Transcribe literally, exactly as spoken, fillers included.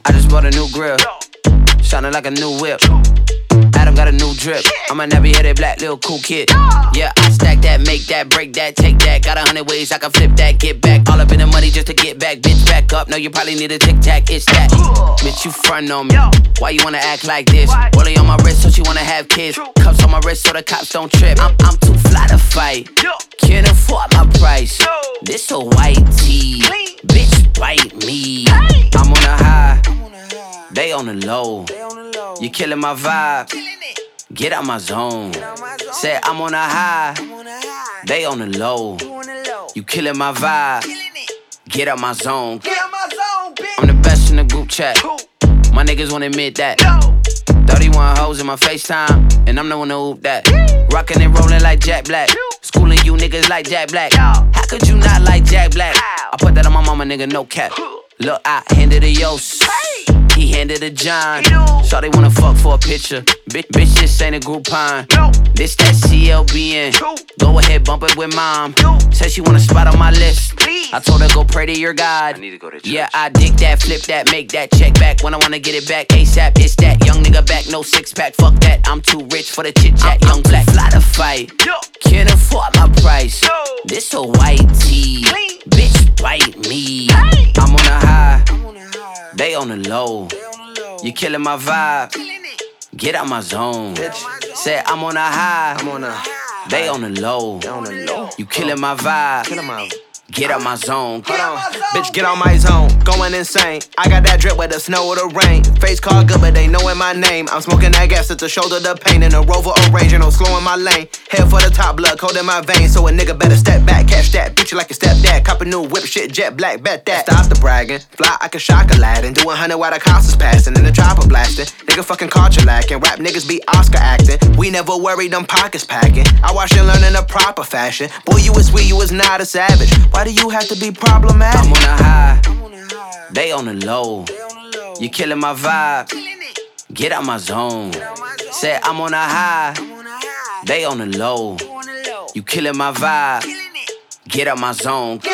I just bought a new grill, shining like a new whip. Adam got a new drip. I'm a nappy-headed black little cool kid. Yeah, I stack that, make that, break that, take that. Got a hundred ways I can flip that, get back. All up in the money just to get back. Bitch, back up. No, you probably need a tic-tac. It's that. Bitch, you front on me. Why you wanna act like this? Rollie on my wrist, so she wanna have kids. Cuffs on my wrist so the cops don't trip. I'm, I'm too fly to fight. Can't afford my price. This a white tee. Bitch, bite me. I'm on a high. They on the low. You killing my vibe. Get out my zone. Said I'm on a high. They on the low. You killing my vibe. Get out my zone. I'm the best in the group chat. My niggas won't admit that. thirty-one hoes in my FaceTime, and I'm the one to hoop that. Rockin' and rollin' like Jack Black. Schooling you niggas like Jack Black. How could you not like Jack Black? I put that on my mama, nigga, no cap. Look, I handed a Yos. He handed a John. Shawty wanna fuck for a picture. Bitch, bitch, this ain't a Groupon. This that C L B N. Go ahead, bump it with mom. Said she want a spot on my list. I told her go pray to your God. I need to go to church. Yeah, I dig that, flip that, make that check back. When I wanna get it back, ASAP, it's that. Young nigga back, no six pack, fuck that. I'm too rich for the chit chat. Young black, fly to fight. Can't afford my price. This a white tee. Bitch, bite me. I'm on a high. They on the low. You killing my vibe. Get out my zone. Said I'm on a high. I'm on a. They on the low. You killing my vibe. Get out my zone. Hold on. Bitch, get on my zone. Going insane. I got that drip with the snow or the rain. Face card good, but they knowin' my name. I'm smoking that gas at the shoulder, the pain. In a Rover or Ranger, no slowing my lane. Head for the top, blood cold in my veins. So a nigga better step back, catch that. Beat you like a stepdad. Cop a new whip, shit, jet black, bet that. Stop the bragging. Fly like a shock Aladdin. Do a hundred while the cops is passing. And the chopper blasting. Nigga fucking culture lacking. Rap niggas be Oscar acting. We never worry, them pockets packing. I watch you learn in a proper fashion. Boy, you was sweet, you was not a savage. Why do you have to be problematic? I'm on a high. They on the low. You killing my vibe. Get out my zone. Said I'm on a high. They on the low. You killing my vibe. Get out my zone.